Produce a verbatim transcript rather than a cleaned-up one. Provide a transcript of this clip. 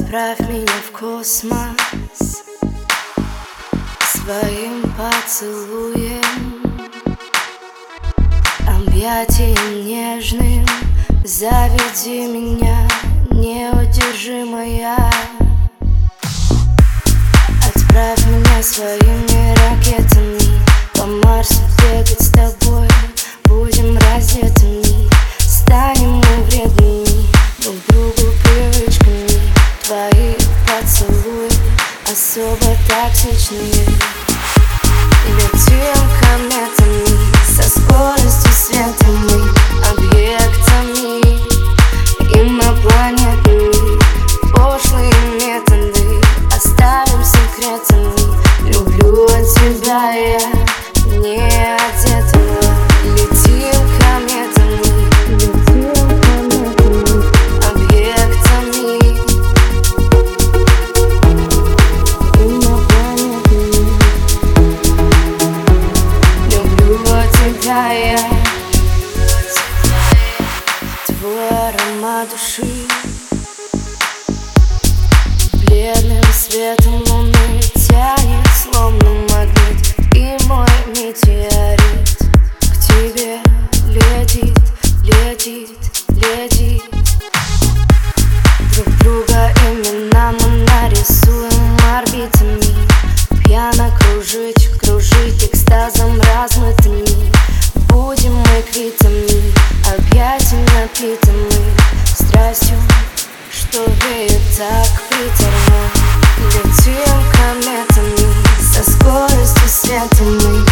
Отправь меня в космос своим поцелуем, объятием нежным. Заведи меня, неудержимая. Отправь меня своими ракетами по Марсу бегать с тобой. Будем раздетыми, станем мы вредными друг другу привычками. Твои поцелуи особо токсичные. Летим кометами со скоростью света, мы объектами инопланетными. Пошлые методы оставим секретами. Люблю тебя я не одетого. Летим кометами, летим кометами, объектами инопланетными. Люблю тебя я. Твой аромат души бледным светом луны тянет словно магнит, и мой метеорит к тебе летит, летит, летит. Друг друга имена мы нарисуем орбитами. Пьяно кружить, кружить экстазом размытыми. Будем мы квитами, объятия напитаны страстью, что веет так приторно. Летим кометами со скоростью света, мы